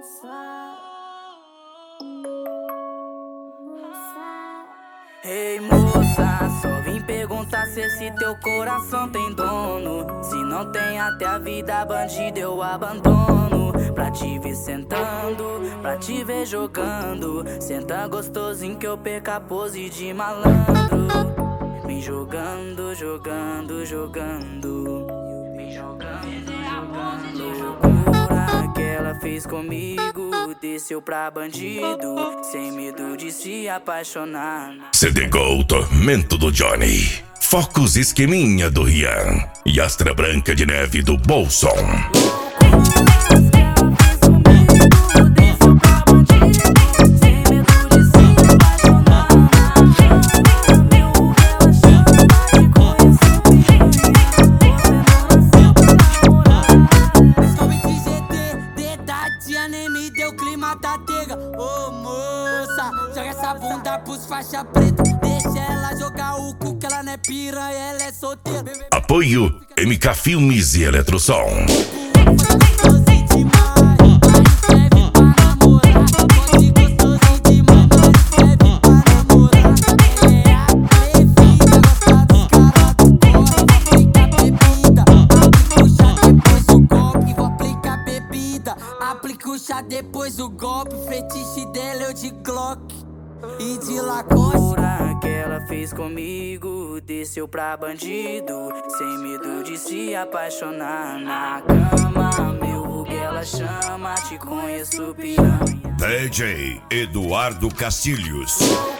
Ei moça, só vim perguntar se esse teu coração tem dono. Se não tem, até a vida bandida eu abandono. Pra te ver sentando, pra te ver jogando. Senta gostosinho que eu perca a pose de malandro. Vem jogando, jogando, jogando. Vem jogando, jogando. Loucura que ela fez comigo. Desceu pra bandido, sem medo de se apaixonar. CD Gol, Tormento do Johnny. Focus Esqueminha do Rian. E Astra Branca de Neve do Bolson. Nem me deu clima da tega. Ô moça, joga essa bunda pros faixa preta. Deixa ela jogar o cu que ela não é piranha, ela é solteira. Apoio MK Filmes e Eletrosom. Aplica o chá depois o golpe. Fetiche dela eu de Glock e de Lacoste. Loucura que ela fez comigo. Desceu pra bandido, sem medo de se apaixonar. Na cama, meu vulgo ela chama. Te conheço piranha. DJ Eduardo Castilhos.